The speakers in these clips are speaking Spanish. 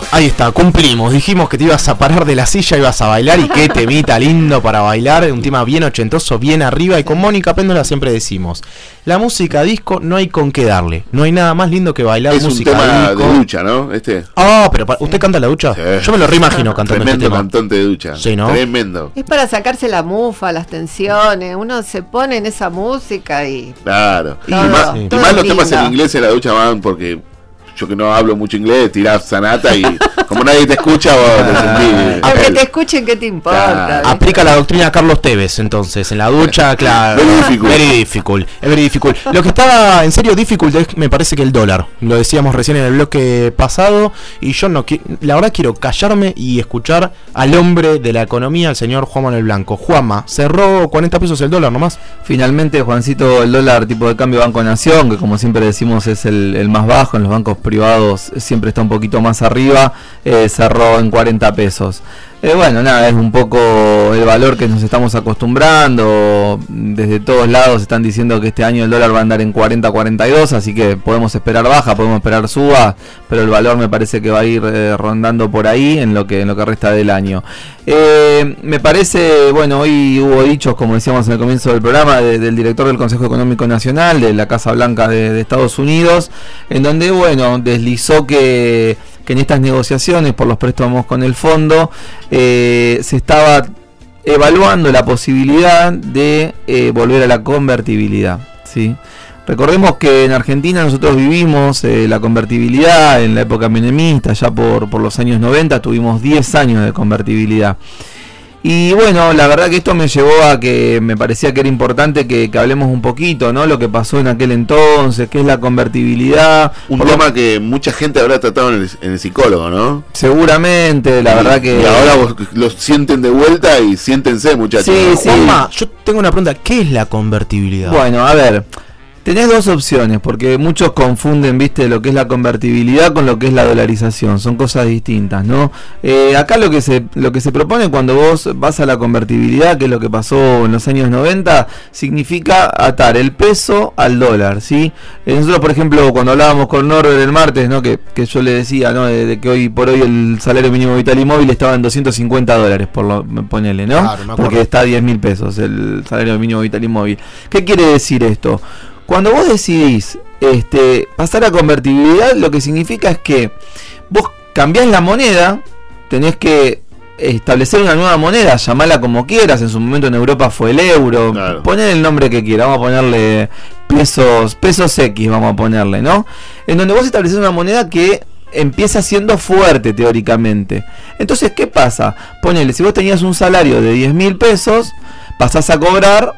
Ahí está, cumplimos. Dijimos que te ibas a parar de la silla, ibas a bailar, y qué temita lindo para bailar. Un tema bien ochentoso, bien arriba. Y con Mónica Péndola siempre decimos: la música disco no hay con qué darle. No hay nada más lindo que bailar música disco. Es un tema de ducha, ¿no? Pero ¿usted canta la ducha? Sí. Yo me lo reimagino cantando tremendo este tema. Cantante de ducha. Sí, ¿no? Tremendo. Es para sacarse la mufa, las tensiones. Uno se pone en esa música y... Claro. Todo, y más todo los lindo. temas en inglés en la ducha van porque... Yo que no hablo mucho inglés, tirás Sanata y como nadie te escucha, vos te sentís. Aunque te escuchen, ¿qué te importa? Claro. Aplica la doctrina Carlos Tevez, entonces, en la ducha, claro. Very difficult. Lo que está en serio difficult es, me parece, que el dólar. Lo decíamos recién en el bloque pasado, y yo no la verdad quiero callarme y escuchar al hombre de la economía, el señor Juan Manuel Blanco. Juanma, cerró 40 pesos el dólar nomás. Finalmente, Juancito, el dólar tipo de cambio Banco Nación, que como siempre decimos es el más bajo, en los bancos privados siempre está un poquito más arriba, cerró en 40 pesos. Bueno, nada, es un poco el valor que nos estamos acostumbrando. Desde todos lados están diciendo que este año el dólar va a andar en 40-42, así que podemos esperar baja, podemos esperar suba, pero el valor me parece que va a ir rondando por ahí en lo que resta del año. Me parece, bueno, hoy hubo dichos, como decíamos en el comienzo del programa, del director del Consejo Económico Nacional, de la Casa Blanca de Estados Unidos, en donde, bueno, deslizó que en estas negociaciones por los préstamos con el fondo se estaba evaluando la posibilidad de volver a la convertibilidad, ¿sí? Recordemos que en Argentina nosotros vivimos la convertibilidad en la época menemista, ya por los años 90 tuvimos 10 años de convertibilidad. Y bueno, la verdad que esto me llevó a que me parecía que era importante que hablemos un poquito, ¿no? Lo que pasó en aquel entonces, qué es la convertibilidad. Un tema que mucha gente habrá tratado en el psicólogo, ¿no? Seguramente, la verdad que... Y ahora vos los sienten de vuelta y siéntense, muchachos. Sí, sí. Juanma, yo tengo una pregunta: ¿qué es la convertibilidad? Bueno, a ver... Tenés dos opciones, porque muchos confunden, viste, lo que es la convertibilidad con lo que es la dolarización, son cosas distintas, ¿no? Acá lo que se propone cuando vos vas a la convertibilidad, que es lo que pasó en los años 90, significa atar el peso al dólar, ¿sí? Nosotros, por ejemplo, cuando hablábamos con Norbert el martes, ¿no? Que yo le decía, ¿no? De que hoy por hoy el salario mínimo vital y móvil estaba en $250, ponele, ¿no? Claro, porque está a 10.000 pesos el salario mínimo vital y móvil. ¿Qué quiere decir esto? Cuando vos decidís pasar a convertibilidad, lo que significa es que vos cambiás la moneda, tenés que establecer una nueva moneda, llamarla como quieras. En su momento en Europa fue el euro, claro. Poner el nombre que quieras, vamos a ponerle pesos X, vamos a ponerle, ¿no? En donde vos estableces una moneda que empieza siendo fuerte teóricamente. Entonces, ¿qué pasa? Ponele, si vos tenías un salario de 10.000 pesos, pasás a cobrar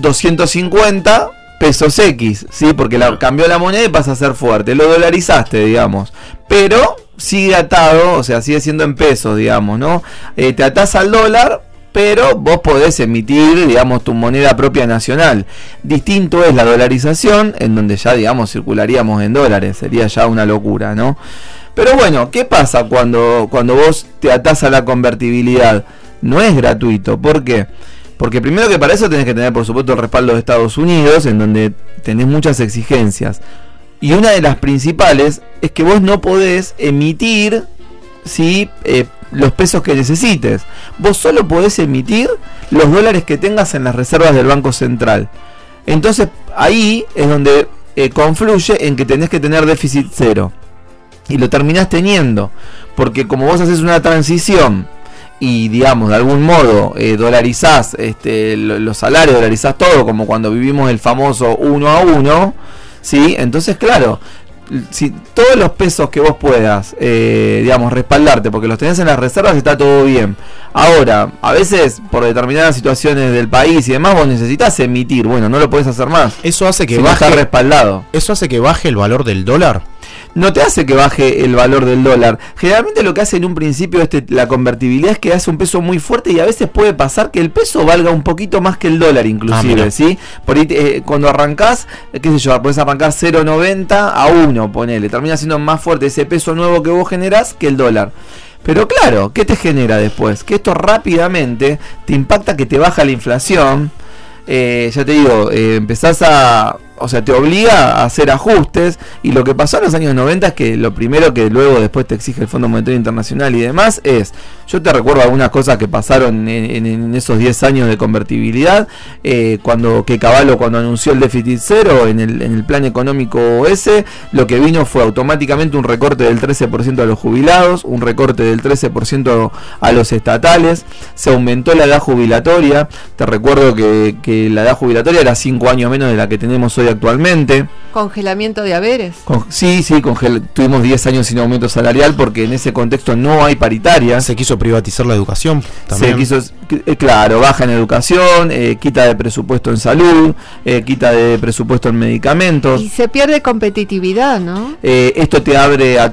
250 pesos X, ¿sí? Porque cambió la moneda y pasa a ser fuerte, lo dolarizaste, digamos, pero sigue atado, o sea, sigue siendo en pesos, digamos, ¿no? Te atás al dólar, pero vos podés emitir, digamos, tu moneda propia nacional. Distinto es la dolarización, en donde ya, digamos, circularíamos en dólares, sería ya una locura, ¿no? Pero bueno, ¿qué pasa cuando vos te atás a la convertibilidad? No es gratuito, ¿por qué? Porque primero que para eso tenés que tener, por supuesto, el respaldo de Estados Unidos, en donde tenés muchas exigencias. Y una de las principales es que vos no podés emitir, ¿sí? Los pesos que necesites. Vos solo podés emitir los dólares que tengas en las reservas del Banco Central. Entonces ahí es donde confluye en que tenés que tener déficit cero. Y lo terminás teniendo. Porque como vos haces una transición y, digamos, de algún modo dolarizás los salarios, dolarizás todo, como cuando vivimos el famoso 1 a 1, ¿sí? Entonces, claro, si todos los pesos que vos puedas, digamos, respaldarte, porque los tenés en las reservas, está todo bien. Ahora, a veces, por determinadas situaciones del país y demás, vos necesitas emitir, bueno, no lo podés hacer más. Eso hace que baje, no está respaldado. ¿Eso hace que baje el valor del dólar? No te hace que baje el valor del dólar. Generalmente lo que hace en un principio la convertibilidad es que hace un peso muy fuerte, y a veces puede pasar que el peso valga un poquito más que el dólar inclusive, ¿sí? Por ahí, cuando arrancás, qué sé yo, podés arrancar 0.90 a 1, ponele, termina siendo más fuerte ese peso nuevo que vos generás que el dólar. Pero claro, ¿qué te genera después? Que esto rápidamente te impacta, que te baja la inflación. Ya te digo, empezás a o sea, te obliga a hacer ajustes, y lo que pasó en los años 90 es que lo primero que luego después te exige el Fondo Monetario Internacional y demás es, yo te recuerdo algunas cosas que pasaron en esos 10 años de convertibilidad, cuando anunció el déficit cero en el plan económico ese, lo que vino fue automáticamente un recorte del 13% a los jubilados, un recorte del 13% a los estatales, se aumentó la edad jubilatoria, te recuerdo que la edad jubilatoria era 5 años menos de la que tenemos hoy actualmente. Congelamiento de haberes. Sí, tuvimos 10 años sin aumento salarial porque en ese contexto no hay paritaria. Se quiso privatizar la educación también. Claro, baja en educación, quita de presupuesto en salud, quita de presupuesto en medicamentos. Y se pierde competitividad, ¿no? Esto te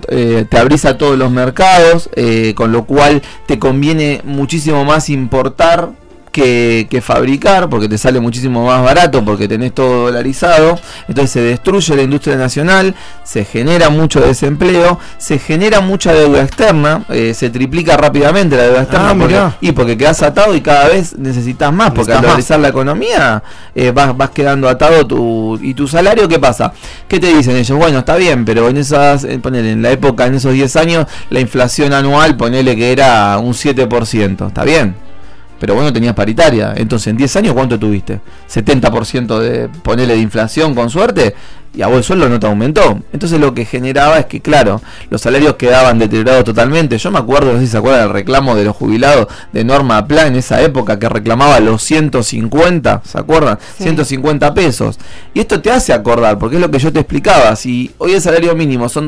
abrís a todos los mercados, con lo cual te conviene muchísimo más importar que fabricar, porque te sale muchísimo más barato, porque tenés todo dolarizado. Entonces se destruye la industria nacional, se genera mucho desempleo, se genera mucha deuda externa, se triplica rápidamente la deuda externa, porque quedás atado y cada vez necesitas más, porque al dolarizar la economía vas quedando atado y tu salario, ¿qué pasa? ¿Qué te dicen ellos? Bueno, está bien, pero en en la época, en esos 10 años, la inflación anual, ponele que era un 7%, está bien, pero vos no tenías paritaria. Entonces en 10 años ¿cuánto tuviste? 70% de ponerle de inflación con suerte, y a vos el sueldo no te aumentó. Entonces lo que generaba es que, claro, los salarios quedaban deteriorados totalmente. Yo me acuerdo, no sé si se acuerdan del reclamo de los jubilados de Norma Pla en esa época, que reclamaba los 150, ¿se acuerdan? Sí. 150 pesos. Y esto te hace acordar, porque es lo que yo te explicaba. Si hoy el salario mínimo son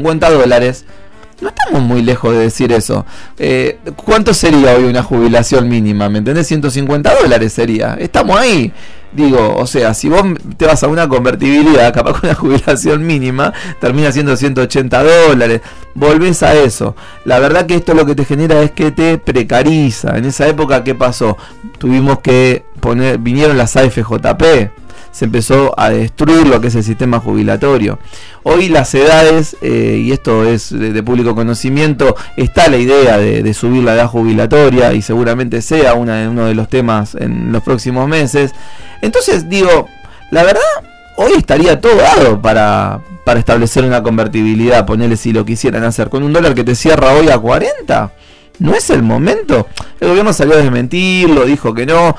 $250, no estamos muy lejos de decir eso. ¿Cuánto sería hoy una jubilación mínima? ¿Me entendés? $150 sería. Estamos ahí. Digo, o sea, si vos te vas a una convertibilidad, capaz con una jubilación mínima, termina siendo $180. Volvés a eso. La verdad que esto lo que te genera es que te precariza. En esa época, ¿qué pasó? Tuvimos que vinieron las AFJP. Se empezó a destruir lo que es el sistema jubilatorio. Hoy las edades, y esto es de público conocimiento, está la idea de subir la edad jubilatoria, y seguramente sea uno de los temas en los próximos meses. Entonces digo, la verdad, hoy estaría todo dado para establecer una convertibilidad, ponerle si lo quisieran hacer, con un dólar que te cierra hoy a 40. ¿No es el momento? El gobierno salió a desmentirlo, dijo que no.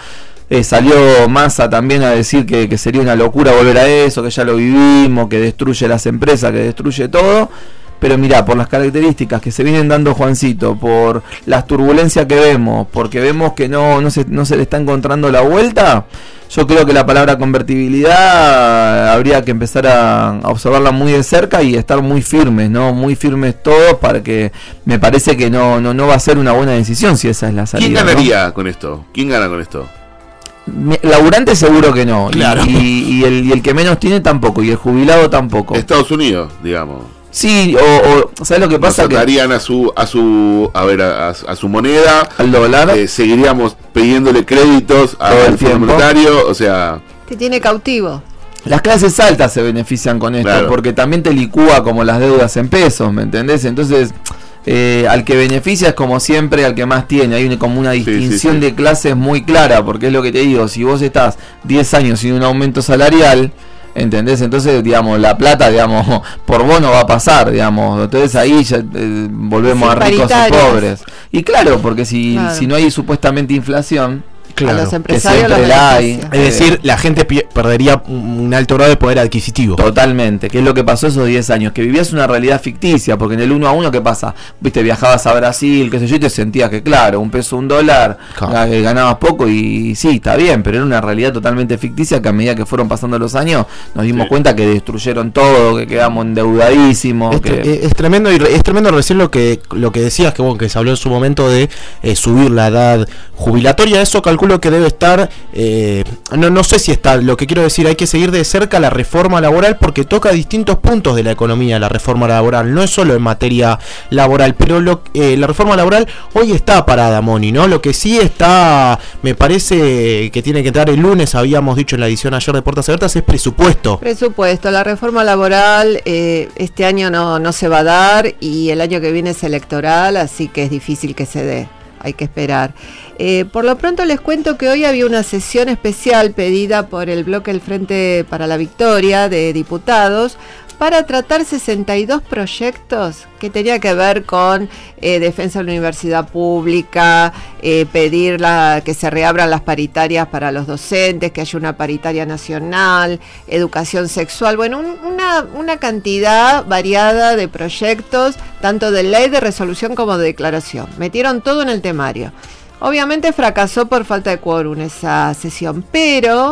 Salió Massa también a decir que sería una locura volver a eso, que ya lo vivimos, que destruye las empresas, que destruye todo. Pero mirá, por las características que se vienen dando, Juancito, por las turbulencias que vemos, porque vemos que no se le está encontrando la vuelta, yo creo que la palabra convertibilidad habría que empezar a observarla muy de cerca y estar muy firmes, ¿no? Muy firmes todos, para que me parece que no va a ser una buena decisión si esa es la salida. ¿Quién ganaría con esto? ¿Quién gana con esto? Laburante seguro que no, claro. y el que menos tiene tampoco, y el jubilado tampoco. Estados Unidos, digamos. Sí, o ¿sabes lo que pasa? Sacarían a su moneda, al dólar, seguiríamos pidiéndole créditos al Fondo Monetario, o sea, te tiene cautivo. Las clases altas se benefician con esto, claro, porque también te licúa como las deudas en pesos, ¿me entendés? Entonces, al que beneficia es como siempre al que más tiene. Hay como una distinción de clases muy clara, porque es lo que te digo, si vos estás 10 años sin un aumento salarial, ¿entendés? Entonces, digamos, la plata, digamos, por vos no va a pasar, digamos. Entonces ahí ya volvemos a ricos y pobres. Y claro, porque si no hay supuestamente inflación, claro, a los empresarios es decir, la gente perdería un alto grado de poder adquisitivo. Totalmente, que es lo que pasó esos 10 años, que vivías una realidad ficticia, porque en el 1 a 1, ¿qué pasa? Viste, viajabas a Brasil, qué sé yo, y te sentías que, claro, $1, $1, claro, ganabas poco, y sí, está bien, pero era una realidad totalmente ficticia que a medida que fueron pasando los años, nos dimos cuenta que destruyeron todo, que quedamos endeudadísimos. Es tremendo, y es tremendo recién lo que decías, que se habló en su momento de subir la edad jubilatoria. Eso calculo que debe estar, no sé si está, lo que quiero decir, hay que seguir de cerca la reforma laboral, porque toca distintos puntos de la economía. La reforma laboral no es solo en materia laboral, pero la reforma laboral hoy está parada, Moni, ¿no? Lo que sí está, me parece que tiene que entrar el lunes, habíamos dicho en la edición ayer de Puertas Abiertas, es presupuesto. La reforma laboral este año no se va a dar, y el año que viene es electoral, así que es difícil que se dé. hay que esperar. Por lo pronto les cuento que hoy había una sesión especial pedida por el bloque El Frente para la Victoria de diputados para tratar 62 proyectos que tenía que ver con defensa de la universidad pública, pedir que se reabran las paritarias para los docentes, que haya una paritaria nacional, educación sexual, bueno, una cantidad variada de proyectos, tanto de ley, de resolución como de declaración. Metieron todo en el temario. Obviamente fracasó por falta de quórum esa sesión, pero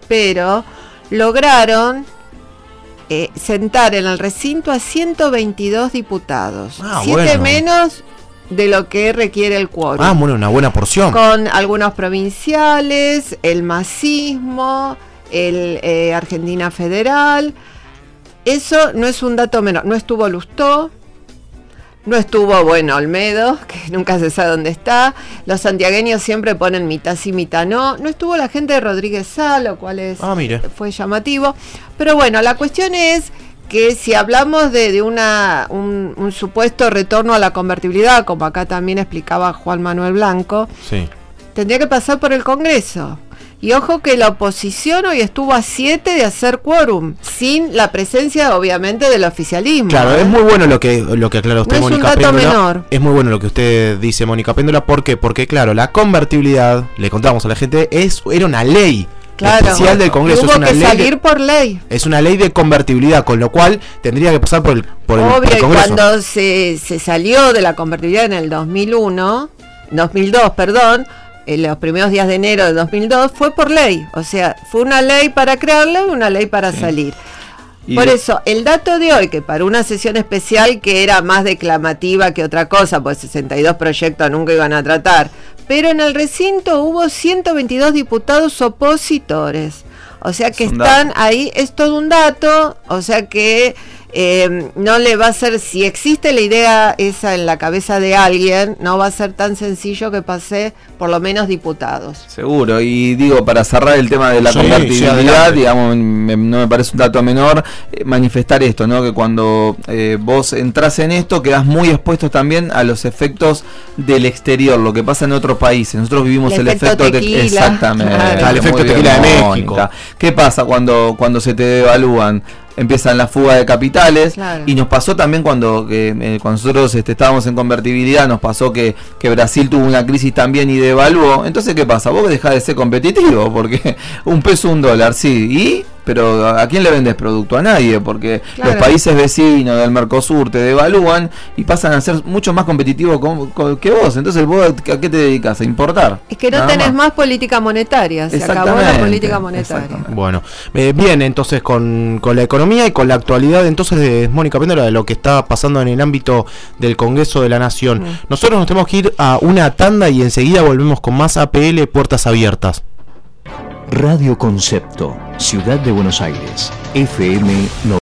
lograron sentar en el recinto a 122 diputados, 7 menos de lo que requiere el quórum. Bueno, una buena porción. Con algunos provinciales, el masismo, el Argentina Federal. Eso no es un dato menor. No estuvo Lustó, no estuvo, Olmedo, que nunca se sabe dónde está. Los santiagueños siempre ponen mitad sí, mitad no. No estuvo la gente de Rodríguez Sá, lo cual fue llamativo. Pero bueno, la cuestión es que si hablamos de un supuesto retorno a la convertibilidad, como acá también explicaba Juan Manuel Blanco, sí, tendría que pasar por el Congreso. Y ojo que la oposición hoy estuvo a 7 de hacer quórum, sin la presencia, obviamente, del oficialismo. Claro, es muy bueno lo que aclara usted, no Mónica Péndola. Es un dato Péndola. menor. Es muy bueno lo que usted dice, Mónica Péndola. ¿Por qué? Porque, claro, la convertibilidad, le contamos a la gente, era una ley. Claro, especial del Congreso. Hubo es una que ley salir por ley. Es una ley de convertibilidad, con lo cual tendría que pasar por el Obvio, Congreso. y cuando se salió de la convertibilidad en el 2002, en los primeros días de enero de 2002, fue por ley. O sea, fue una ley para crearla y una ley para salir. Por eso, el dato de hoy, que para una sesión especial que era más declamativa que otra cosa, pues 62 proyectos nunca iban a tratar, pero en el recinto hubo 122 diputados opositores. O sea que están ahí, es todo un dato, o sea que no le va a ser, si existe la idea esa en la cabeza de alguien, no va a ser tan sencillo que pase por lo menos diputados. Seguro, y digo, para cerrar el tema de la convertibilidad, digamos, no me parece un dato menor, manifestar esto, ¿no? Que cuando vos entras en esto, quedás muy expuesto también a los efectos del exterior, lo que pasa en otros países. Nosotros vivimos el efecto tequila. Exactamente. El efecto tequila de México. ¿Qué pasa cuando se te devalúan? Empiezan la fuga de capitales, claro. Y nos pasó también cuando nosotros estábamos en convertibilidad, nos pasó que Brasil tuvo una crisis también y devaluó. Entonces, ¿qué pasa? Vos dejás de ser competitivo, porque un peso, un dólar, sí, pero ¿a quién le vendes producto? A nadie, porque claro, los países vecinos del Mercosur te devalúan y pasan a ser mucho más competitivos que vos. Entonces, ¿vos a qué te dedicas? A importar. Es que no tenés más política monetaria, se acabó la política monetaria. Bueno, bien, entonces con la economía y con la actualidad, entonces, de Mónica Péndola, de lo que está pasando en el ámbito del Congreso de la Nación. Nosotros nos tenemos que ir a una tanda y enseguida volvemos con más APL Puertas Abiertas. Radio Concepto, Ciudad de Buenos Aires, FM 90.